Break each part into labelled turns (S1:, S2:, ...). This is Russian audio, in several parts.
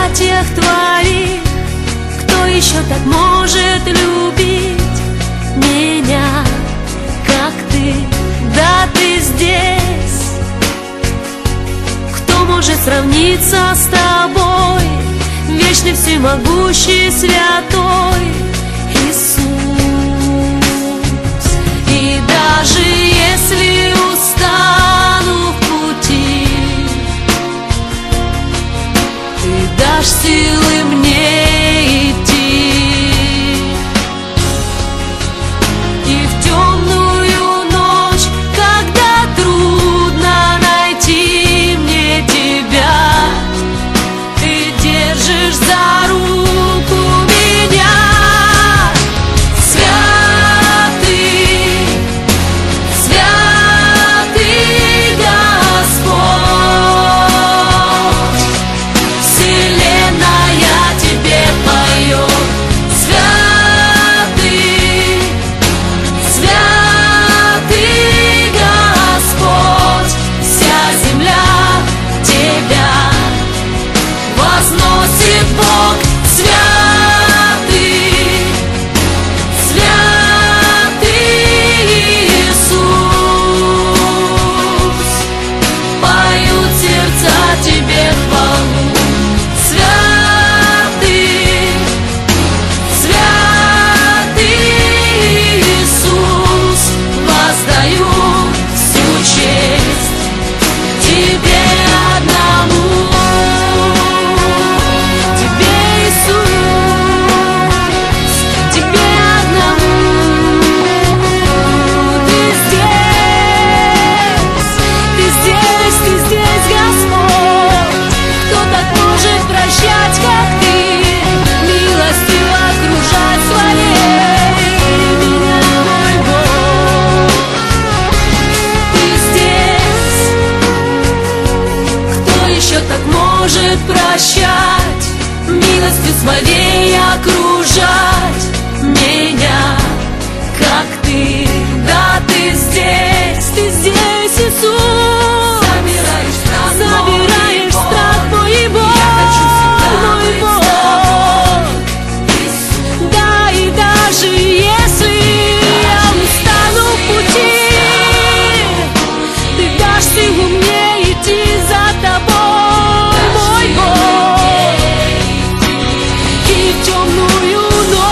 S1: объятиях твоих. Кто еще так может любить меня, как ты? Да, ты здесь. Кто может сравниться с тобой, вечный, всемогущий, святой Иисус? И даже если устану в пути, ты дашь силы мне идти. И в темную ночь, когда трудно найти мне тебя, ты держишь за руку меня. Святый, святый Господь, вселенная тебе поет. Святый, святый Господь, вся земля тебя возносит. Бог святый, святый Иисус, поют сердца тебе хвалу. Святый, святый Иисус, воздаю всю честь тебе одному. Тебе, Иисус, тебе одному. Ты здесь, Господь. Кто так может прощать, как ты, милостью окружать своей меня, мой Бог? Ты здесь. Кто еще так может прощать, милостью своей окружать меня, как ты? Да, ты здесь, Иисус. Забираешь страх, мой Бог, мой Бог. Да, и даже если я устану в пути, ты дашь силу мне идти за тобой, мой Бог. И в темную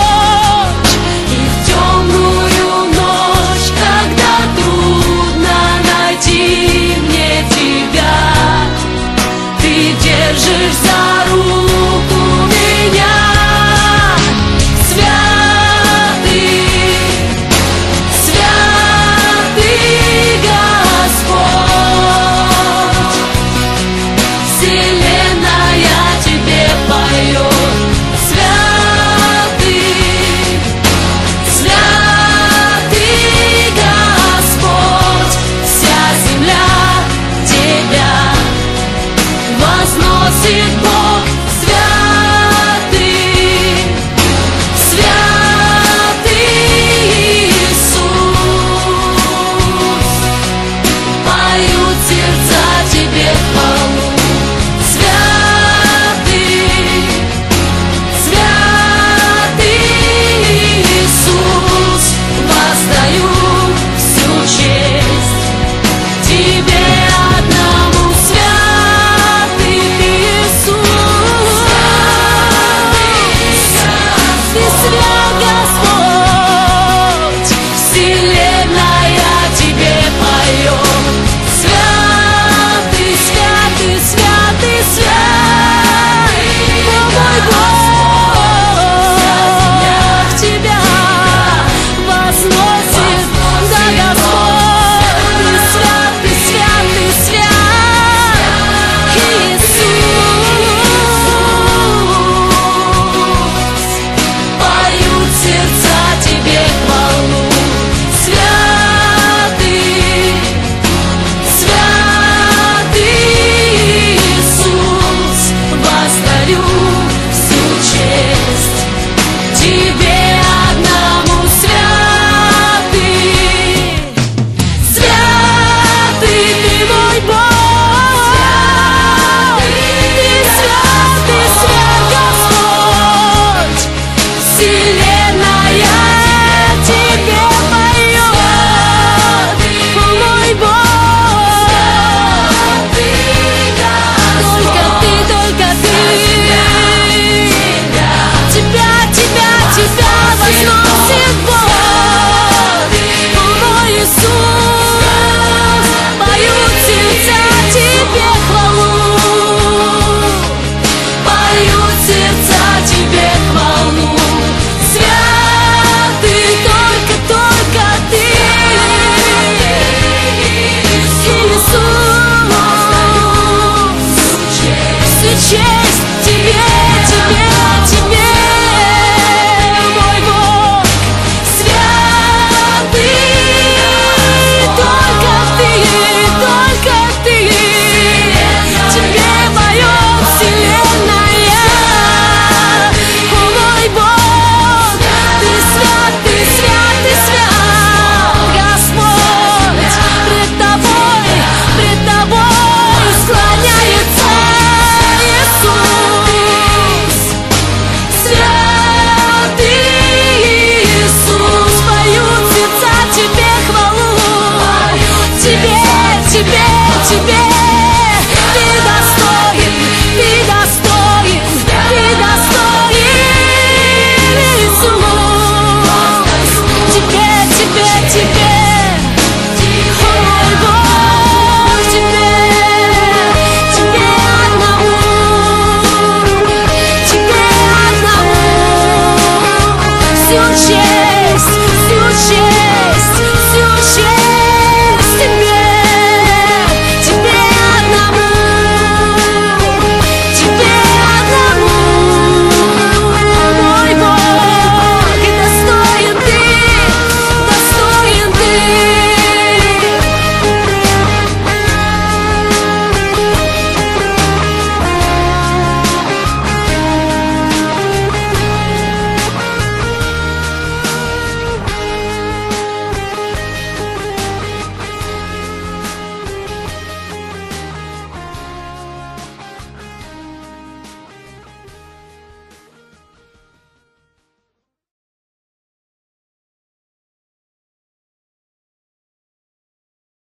S1: ночь, когда трудно найти мне тебя, ты держишь за руку меня. Святый, святый Господь, вселенная тебе поет. Святый, святый Господь, вся земля тебя возносит.